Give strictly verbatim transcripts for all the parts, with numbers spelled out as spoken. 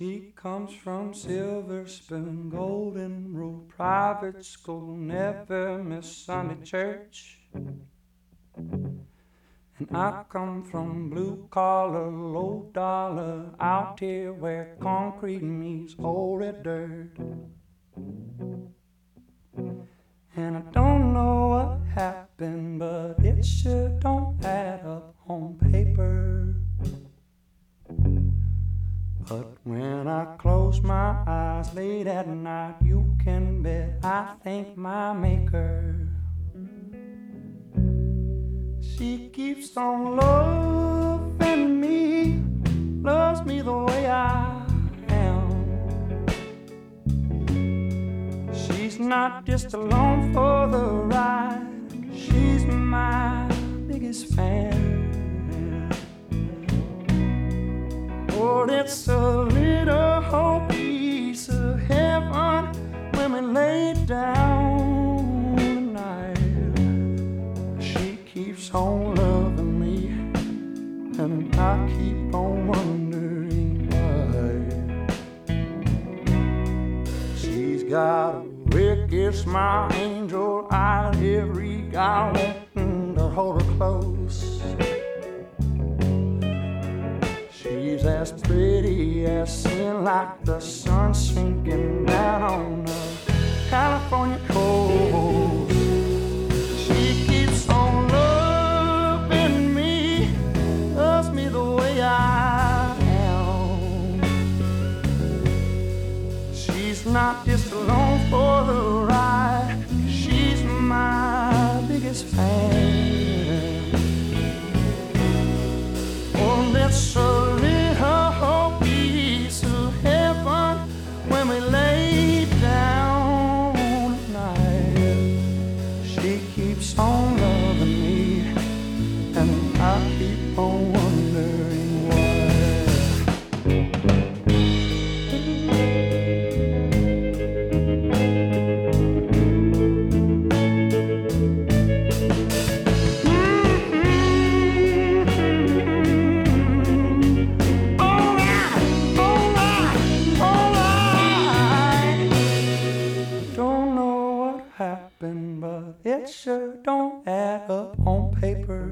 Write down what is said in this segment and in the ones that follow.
She comes from Silver Spoon, Golden Rule, private school, never miss Sunday church. And I come from blue collar, low dollar, out here where concrete meets old red dirt. And I don't know what happened, but it sure don't add up on paper. But when I close my eyes late at night, you can bet I thank my maker. She keeps on loving me, loves me the way I am. She's not just along for the ride, she's my biggest fan. Oh, it's a little piece of heaven when we lay down tonight. She keeps on loving me, and I keep on wondering why. She's got a wicked smile, angel eyes, every guy wanting to hold her close. She's as pretty as sin, like the sun sinking down on the California coast. She keeps on loving me, loves me the way I am. She's not just along for the ride, she's my biggest fan. Oh, that's a little piece of heaven when we lay down tonight. She keeps on loving me, and I keep on wondering why. But it sure don't add up on paper.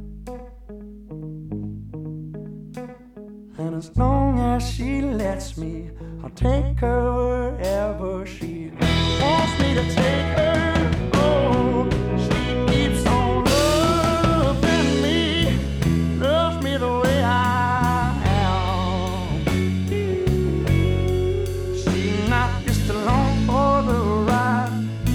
And as long as she lets me, I'll take her wherever she wants me to take her. Oh, she keeps on loving me, loves me the way I am. She's not just along for the ride,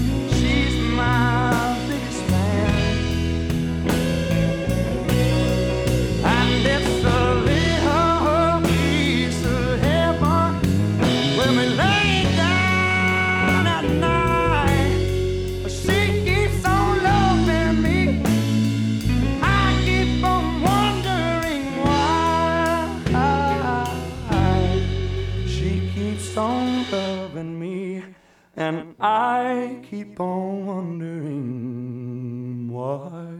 on loving me, and I keep on wondering why.